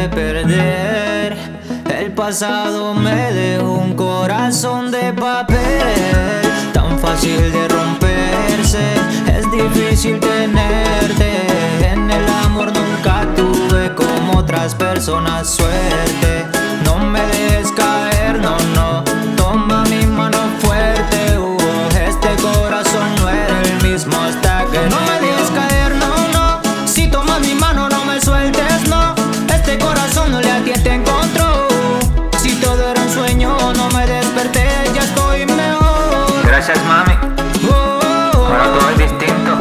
perder. El pasado me dejó un corazón de papel, tan fácil de romperse, es difícil tenerte. En el amor nunca tuve como otras personas suerte. No me dejes caer, no, no, toma mi mano fuerte. Este corazón no era el mismo hasta que no me dejes caer, no, no. Si tomas mi mano no me sueltes, no. Este corazón no le a ti te encontró. Si todo era un sueño no me desperté, ya estoy mejor. Gracias, mami. Ahora todo es distinto.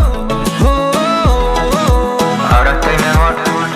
Ahora estoy mejor.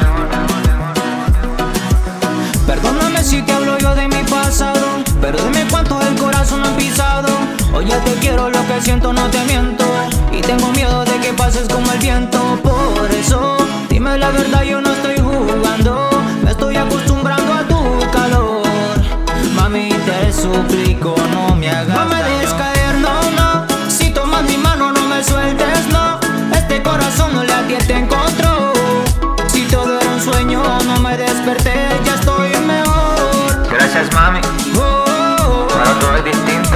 Perdóname si te hablo yo de mi pasado, pero dime cuánto el corazón ha pisado. Hoy ya te quiero, lo que siento no te miento, y tengo miedo de que pases como el viento. Por eso, dime la verdad, yo no estoy jugando, me estoy acostumbrando a tu calor. Mami, te suplico, no me hagas daño. No me dejes caer, no, no. Si tomas mi mano no me sueltes, no. Este corazón no le a ti te encontró. Si todo era un sueño no me desperté, ya estoy mejor. Gracias, mami. Ahora todo es distinto.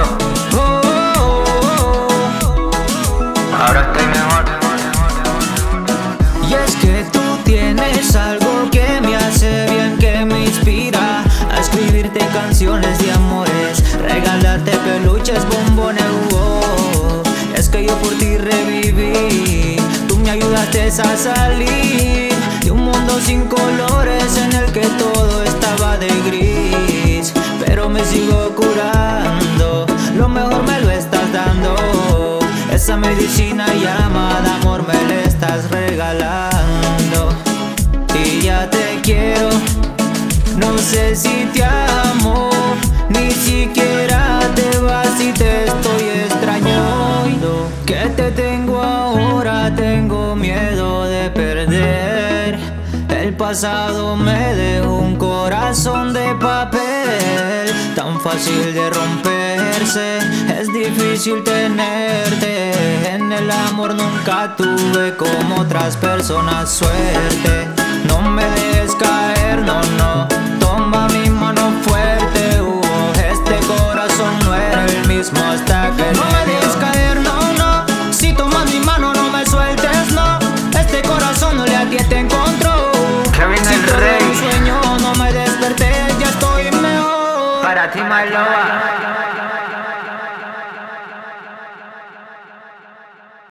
Ahora estoy mejor. Y es que tú tienes algo que me hace bien, que me inspira a escribirte canciones de amores, regalarte peluches, bombones, Es que yo por ti reviví, tú me ayudaste a salir de un mundo sin colores en el que todo estaba de gris. Pero me sigo curando, lo mejor me lo estás dando. Esa medicina llamada amor me la estás regalando. Y ya te quiero, no sé si te amo, ni siquiera te vas y te estoy extrañando. Que te tengo ahora, tengo miedo de perder. El pasado me dejó un corazón de papel, tan fácil de romperse, es difícil tenerte. En el amor nunca tuve como otras personas suerte. No me dejes caer, no, no, toma mi mano fuerte. Este corazón no era el mismo hasta que no me dejes caer, no, no. Si tomas mi mano no me sueltes, no. Este corazón no le a ti te encontró. Kevin Si el todo era un Rey. sueño no me desperté, ya estoy mejor. Para ti, my lover.